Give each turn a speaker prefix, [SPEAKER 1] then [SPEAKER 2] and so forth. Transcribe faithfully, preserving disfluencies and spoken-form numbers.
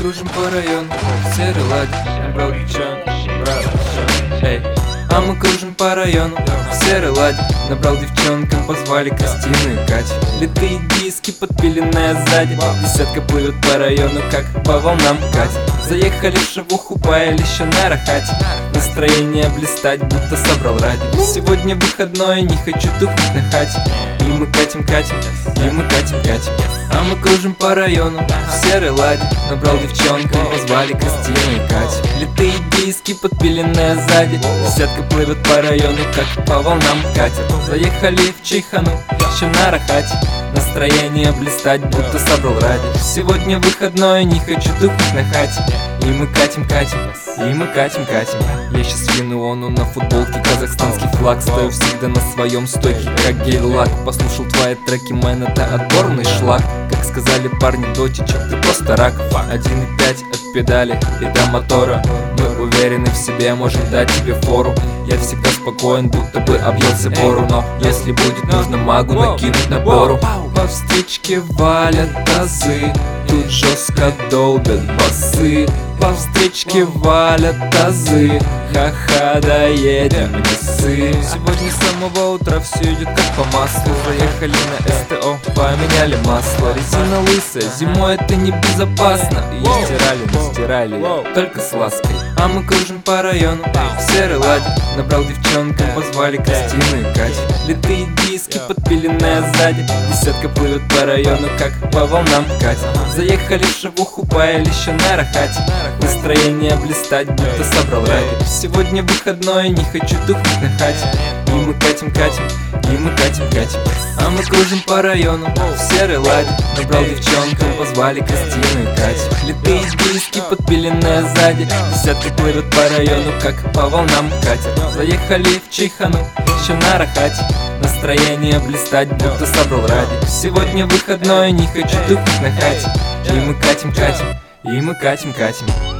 [SPEAKER 1] кружим по району, серый ладик, набрал девчонку, брат, эй. А мы кружим по району, серый ладик, набрал девчонкам, позвали Кристину и Катю. Литые диски, подпиленная сзади, десятка плывет по району, как по волнам Катя. Заехали в шавуху, паяли еще на рахате. Настроение блистать, будто собрал ради. Сегодня выходной, не хочу тухнуть на хате. И мы катим, катим, и мы катим, катим. А мы кружим по району, серый ладик, набрал девчонкам, позвали Кристину и Катю. Литые диски, подпиленная сзади, десятка плывет по району, как по волнам Катя. Заехали в Чайхану, еще на рахате. Настроение блистать, будто собрал ради. Сегодня выходной, не хочу тухнуть на хате. И мы катим, катим, и мы катим, катим. Я сейчас вину ону на футболке, казахстанский флаг. Стою всегда на своем стойке, как гель-лак. Послушал твои треки, мэн, это отборный шлак. Как сказали парни, дотичек, ты просто рак. Один и пять от педали и до мотора. Мы уверены в себе, можем дать тебе фору. Я всегда спокоен, будто бы объелся пору. Но если будет нужно, могу накинуть набору. По встречке валят тазы, тут жестко долбят басы. По встречке валят тазы, ха-ха, доедем в лесы. Сегодня с самого утра все идет как по маслу. Заехали на эс тэ о, поменяли масло. Резина лысая, зимой это небезопасно. И стирали, не стирали, только с лаской. А мы кружим по району, серый ладик, набрал девчонкам, позвали Кристину и Катю. Литые диски, подпиленная сзади, десятка плывет по району, как по волнам Катя. Заехали в шавуху, паяли еще на рахате. Настроение блистать, будто собрал ради. Сегодня выходной, не хочу тухнуть на хате. И мы катим, катим, и мы катим, катим. А мы кружим по району, серый ладик, набрал девчонкам, позвали Кристину и Катю. Литые диски, подпиленная сзади, десятка плывет по району, как по волнам Катя. Заехали в Чайхану, еще на рахате. Настроение блистать, будто собрал ради. Сегодня выходной, не хочу тухнуть на хате. И мы катим, катим, и мы катим, катим.